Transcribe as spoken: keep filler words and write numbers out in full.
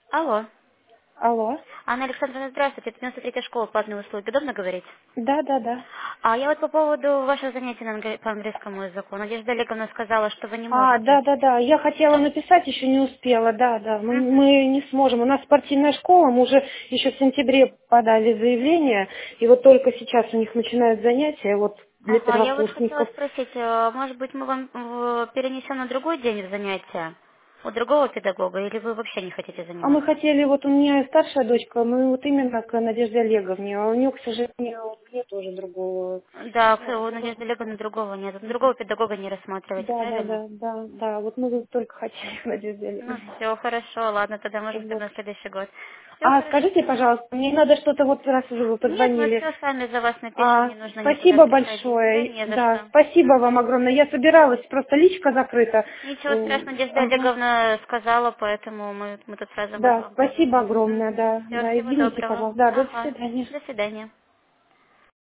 Алло. Алло. Анна Александровна, здравствуйте. Это девяносто третья школа платной услуги. Удобно говорить? Да, да, да. А я вот по поводу вашего занятия на англи- по английскому языку. Надежда Олеговна сказала, что вы не А, можете. да, да, да. Я хотела написать, еще не успела. Да, да. Мы, Мгм. мы не сможем. У нас спортивная школа, мы уже еще в сентябре подали заявление, и вот только сейчас у них начинают занятия, вот для Ага, я вот хотела первокурсников. спросить, э, может быть, мы вам э, перенесем на другой день в занятия? У другого педагога, или вы вообще не хотите А мы заниматься? хотели, вот у меня старшая дочка, мы вот именно к Надежде Олеговне, а у нее, к сожалению, нет уже другого. Да, к- у Надежды Олеговны другого нет. Другого педагога не рассматриваете, Да, да, правильно? да, да, да. Вот мы только хотели к Надежде Ну Олеговне. все, хорошо, ладно, тогда можем Вот. на следующий год. Все А хорошо. скажите, пожалуйста, мне надо что-то, вот раз уже вы Нет, мы позвонили. все сами за вас напишем, А, не нужно никуда спасибо приходить. Да большое. не за Да, что. спасибо Мгм. вам огромное. Я собиралась, просто личка закрыта. Ничего М, страшного, Надежда Ага. Олеговна сказала, поэтому мы, мы тут сразу Да, вам спасибо позвонили. огромное, Угу. да. Все, Да, всего извините, доброго. пожалуйста. Да, до Ага. свидания. До свидания.